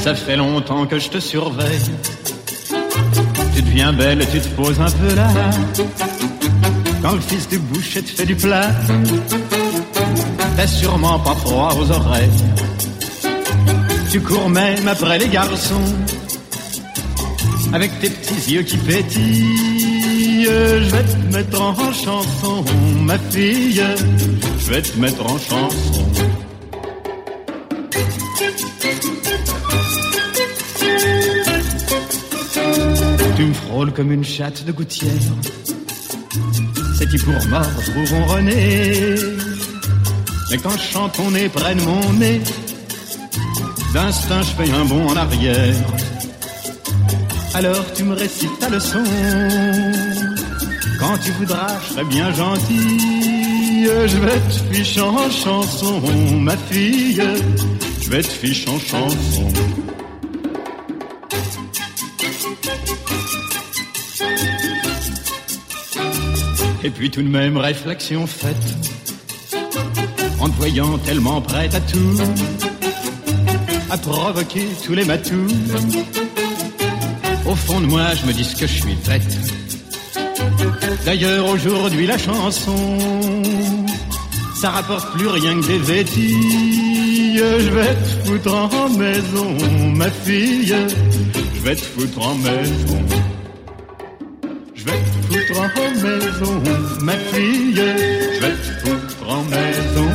ça fait longtemps que je te surveille. Tu deviens belle, tu te poses un peu là. Quand le fils du boucher te fait du plat, t'as sûrement pas froid aux oreilles. Tu cours même après les garçons, avec tes petits yeux qui pétillent. Je vais te mettre en chanson, ma fille, je vais te mettre en chanson. Tu me frôles comme une chatte de gouttière, c'est qui pour mordre ou ronronner. Mais quand je chante, on est près de mon nez. D'instinct, je fais un bond en arrière. Alors tu me récites ta leçon. Quand tu voudras, je serai bien gentil. Je vais te ficher en chanson, ma fille. Je vais te ficher en chanson. Et puis tout de même, réflexion faite, en te voyant tellement prête à tout, à provoquer tous les matous. Au fond de moi, je me dis ce que je suis bête. D'ailleurs, aujourd'hui, la chanson, ça rapporte plus rien que des vêtilles. Je vais te foutre en maison, ma fille. Je vais te foutre en maison. Je vais te foutre en maison, ma fille. Je vais te foutre en maison.